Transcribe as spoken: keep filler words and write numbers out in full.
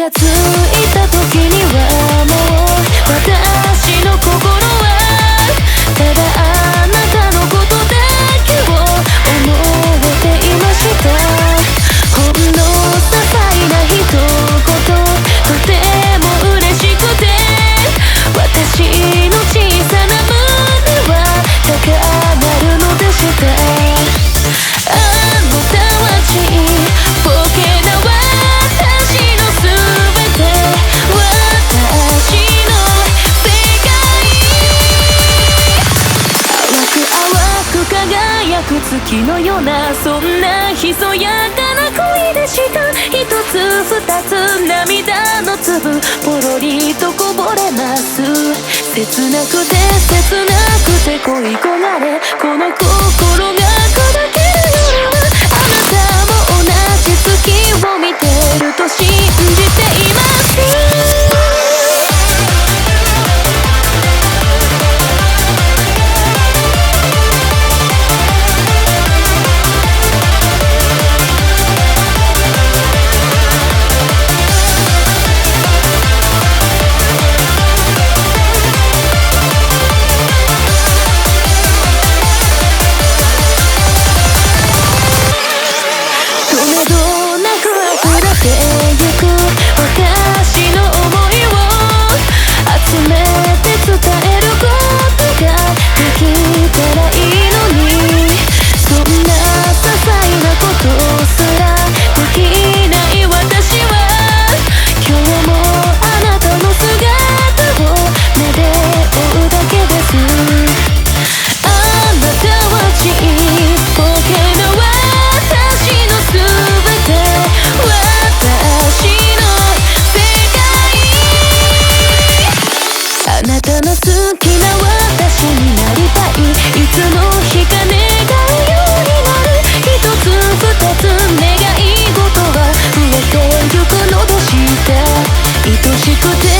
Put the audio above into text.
がついた時にはもう私の心はただあなたのことだけを思っていました。ほんの些細な一言とても嬉しくて私の小さな胸は高鳴るのでした。あのたわちボケな私のすべて私の世界淡く淡く輝く月のようなそんなひそやかな恋でした。一つ二つ涙の粒ポロリとこぼれます。切なくて切なくて恋焦がれこの心が砕ける夜あなたも同じ月を見てると信じています。私の想いを集めて伝えることができたらいいのにそんな些細なことすらできない私は今日もあなたの姿を目で追うだけです。あなたはちっぽけな私のすべて私の世界あなたの好きな私になりたいいつの日か願うようになる一つ二つ願い事は増えてゆくのでした。愛しくて